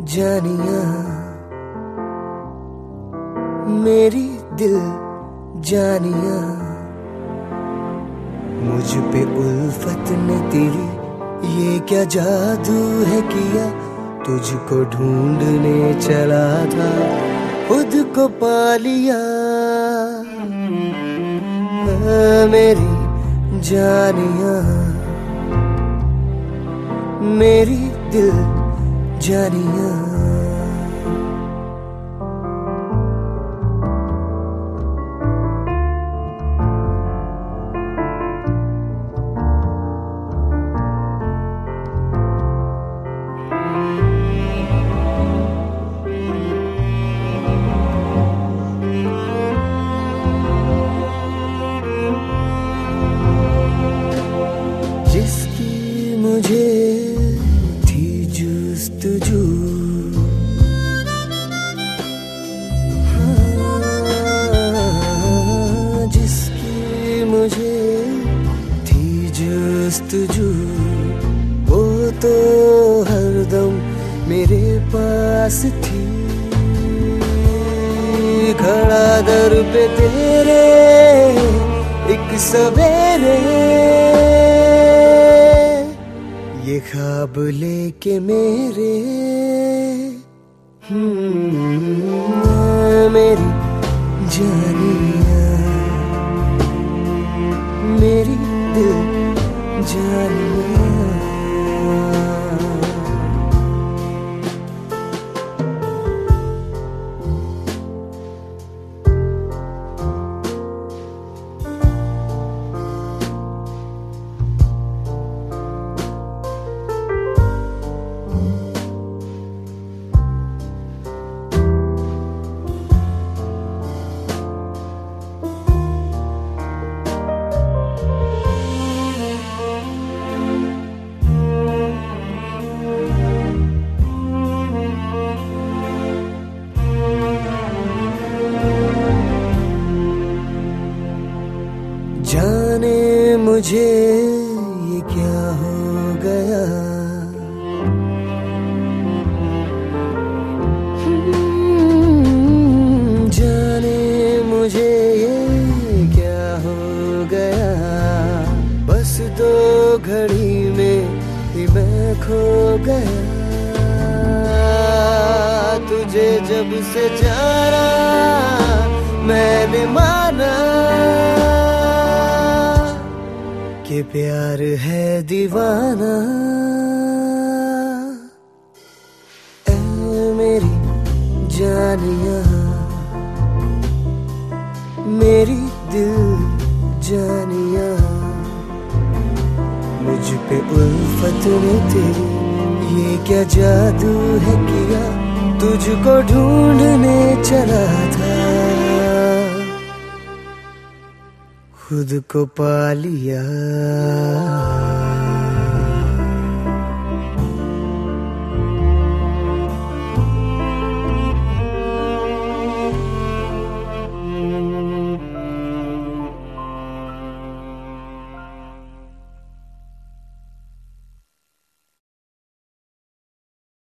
जानिया मेरी दिल जानिया, मुझ पे उल्फत ने तेरी ये क्या जादू है किया। तुझको ढूंढने चला था खुद को पा लिया। मेरी जानिया मेरी दिल जानिया। जिसकी मुझे थी जुस्तजू, जिसकी मुझे थी जुस्तजू, वो तो हरदम मेरे पास थी। खड़ा दर पे तेरे एक सवेरे, ये ख्वाब लेके मेरे मेरी जानिया मेरी दिल जानिया। जाने मुझे ये क्या हो गया, जाने मुझे ये क्या हो गया। बस दो घड़ी में ही मैं खो गया। तुझे जब से जाना मैंने माना कि प्यार है दीवाना। ऐ मेरी जानिया मेरी दिल जानिया, मुझ पे उल्फत ने तेरी ये क्या जादू है किया। तुझको ढूंढने चला था खुद को पा लिया।